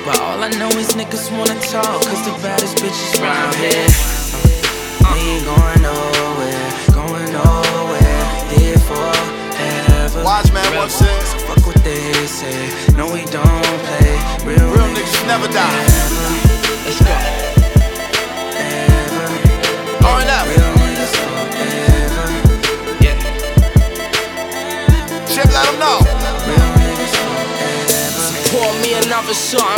But all I know is niggas wanna talk, cause the baddest bitches round here. We ain't going nowhere, here forever. Wise man once said, So fuck what they say, no we don't play. Real niggas never die. Let's go. R&F. Real niggas forever. Yeah. Chip, let them know. Real niggas forever. Pour me another shot,